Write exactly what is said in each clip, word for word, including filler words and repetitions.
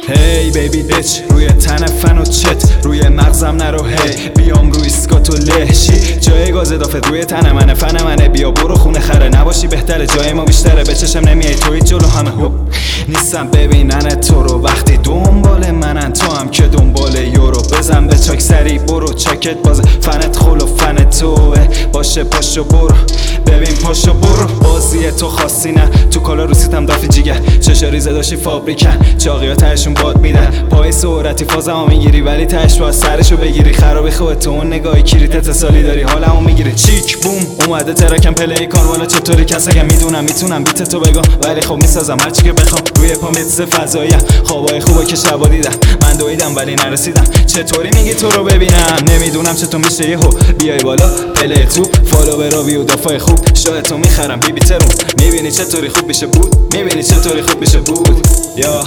هی بیبی بیچ روی تن فن و چت روی مغزم نرو هی بیام روی اسکات و لهشی جای گاز اضافه روی تن منه فن منه بیا برو خونه خره نباشی بهتره جای ما بیشتره به چشم نمیای توی جلو همه هوب نیستم ببینن تو رو وقتی دنبال منن تو هم که دنبال یورو بزن به چاک سری برو چاکت بازه فنت خل و فن توه باشه پاشو برو ببین پاشو برو بازی تو خاصی نه تو کالا روسیتم دافی جیگر چشا ریزه داشتی فابریکن چاقی ها تهشون باد میدن پای سورتی فازمو میگیری ولی تهش باید سرشو بگیری خرابی خودت تو اون نگاهی کریت اتصالی داری حالمو میگیری چیک بوم اومده ترکم پلی کار والا چطوری کسگم میدونم میتونم بیت تو بگم ولی خب میسازم هرچی که بخوام روی پا میتسه فضاییم خوابای خوبه که شبا دیدم من دویدم ولی نرسیدم چطوری میگی تو رو ببینم نمیدونم چطور میشه یهو بیای بالا پلی تو فالو برو ویو دافای خوب شاید تو میخرم بی بی ترون میبینی چطوری خوب میشه بود میبینی چطوری خوب میشه بود یا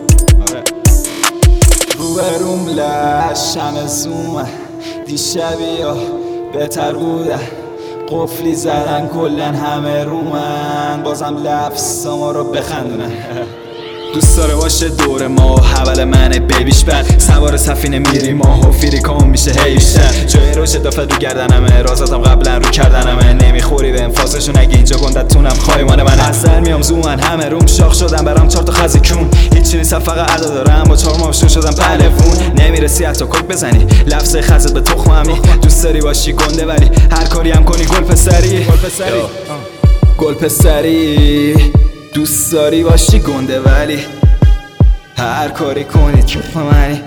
روبروم لش همه زومه دیشبی یا بهتر بوده قفلی زدن کلن همه رومن بازم لفظ ما رو بخندونن دوست داره باشه دور ما و حول منه بیبیش بد سوار سفینه میری ماه و فیریکام میشه هیشتر جای روش دافت رو گردنمه رازاتم قبلا رو کردنمه نمیخوری به انفاسشون اگه اینجا گندتونم خواهی مانه من از سر میام زومن همه روم شاخ شدم برام چار تا خزی کون هیچی نیستم فقط ادا دارم با چار ماه شو شدم پلوون نمیرسی حتی کک بزنی لفظ خزت به تخم همی دوست داری باشی گنده ولی هر کاری هم کنی گل پسری گل پسری گل پسری دوست داری باشی گنده ولی هر کاری کنی تخم منی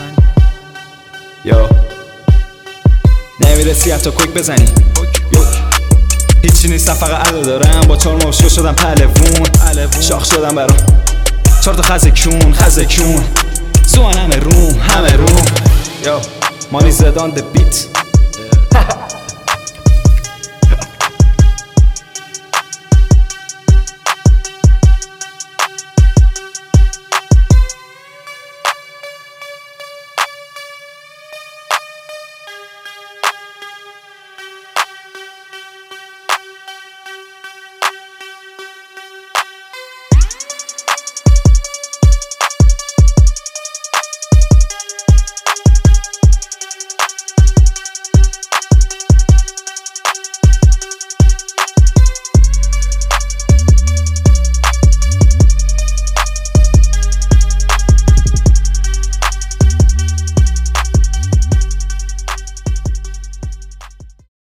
یا نمیرسی حتی کوک بزنی هیچی نیستم فقط ادا دارم با چار ماه شو شدم پلوون شاخ شدم برام چار تا خزه کون خزه کون زوان همه روم همه روم یا مانی زدان د بیت